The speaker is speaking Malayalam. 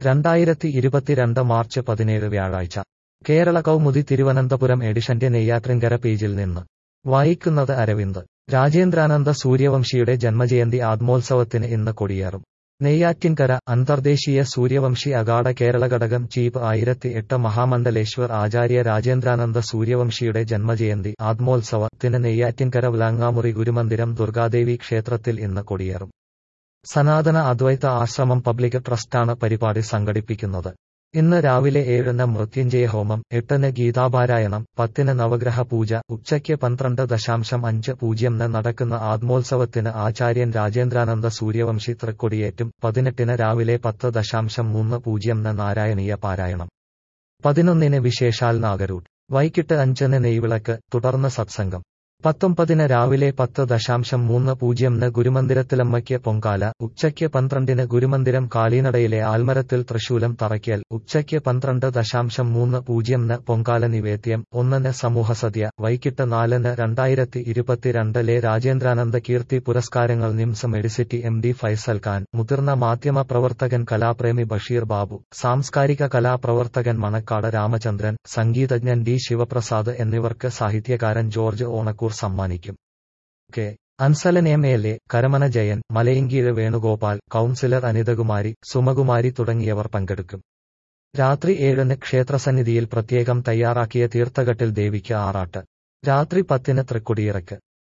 2022 മാർച്ച് 17 വ്യാഴാഴ്ച കേരള കൗമുദി തിരുവനന്തപുരം എഡിഷന്റെ നെയ്യാറ്റിൻകര പേജിൽ നിന്ന് വായിക്കുന്നത് അരവിന്ദ്. രാജേന്ദ്രാനന്ദ സൂര്യവംശിയുടെ ജന്മജയന്തി ആത്മോത്സവത്തിന് ഇന്ന് കൊടിയേറും. നെയ്യാറ്റിൻകര അന്തർദേശീയ സൂര്യവംശി അഖാഡ കേരള ഘടകം ചീഫ് 1008 മഹാമണ്ഡലേശ്വർ ആചാര്യ രാജേന്ദ്രാനന്ദ സൂര്യവംശിയുടെ ജന്മജയന്തി ആത്മോത്സവത്തിന് നെയ്യാറ്റിൻകര വ്ലാങ്ങാമുറി ഗുരുമന്ദിരം ദുർഗാദേവി ക്ഷേത്രത്തിൽ ഇന്ന് കൊടിയേറും. സനാതന അദ്വൈത ആശ്രമം പബ്ലിക് ട്രസ്റ്റാണ് പരിപാടി സംഘടിപ്പിക്കുന്നത്. ഇന്ന് രാവിലെ 7-ന് മൃത്യുഞ്ജയ ഹോമം, 8-ന് ഗീതാപാരായണം, 10-ന് നവഗ്രഹ പൂജ, ഉച്ചയ്ക്ക് 12.50-ന് നടക്കുന്ന ആത്മോത്സവത്തിന് ആചാര്യൻ രാജേന്ദ്രാനന്ദ സൂര്യവംശി തൃക്കൊടിയേറ്റും. 18-ന് രാവിലെ 10.00-ന് നാരായണീയ പാരായണം. 11-ന് വിശേഷാൽ നാഗരൂട്ട്. വൈകിട്ട് 5-ന് നെയ്വിളക്ക്, തുടർന്ന് സത്സംഗം. 19-ന് രാവിലെ 10.30-ന് ഗുരുമന്ദിരത്തിലമ്മയ്ക്ക് പൊങ്കാല, ഉച്ചയ്ക്ക് 12-ന് ഗുരുമന്ദിരം കാളീനടയിലെ ആൽമരത്തിൽ തൃശൂലം തറയ്ക്കൽ, ഉച്ചയ്ക്ക് 12.30-ന് പൊങ്കാല നിവേദ്യം, 1-ന് സമൂഹസദ്യ, വൈകിട്ട് 4-ന് 2022 രാജേന്ദ്രാനന്ദ കീർത്തി പുരസ്കാരങ്ങൾ നിംസ് മെഡിസിറ്റി MD ഫൈസൽ ഖാൻ, മുതിർന്ന മാധ്യമ പ്രവർത്തകൻ കലാപ്രേമി ബഷീർ ബാബു, സാംസ്കാരിക കലാപ്രവർത്തകൻ മണക്കാട് രാമചന്ദ്രൻ, സംഗീതജ്ഞൻ D ശിവപ്രസാദ് എന്നിവർക്ക് സാഹിത്യകാരൻ ജോർജ് ഓണക്കൂർ സമ്മാനിക്കും. K. Ansalan MLA, Karamana Jayan, Malayinkeezh Venugopal, councillor Anithakumari, Sumakumari തുടങ്ങിയവർ പങ്കെടുക്കും. രാത്രി 7-ന് ക്ഷേത്രസന്നിധിയിൽ പ്രത്യേകം തയ്യാറാക്കിയ തീർത്ഥഘട്ടിൽ ദേവിക്ക് ആറാട്ട്. രാത്രി 10-ന് തൃക്കൊടിയിറക്ക്.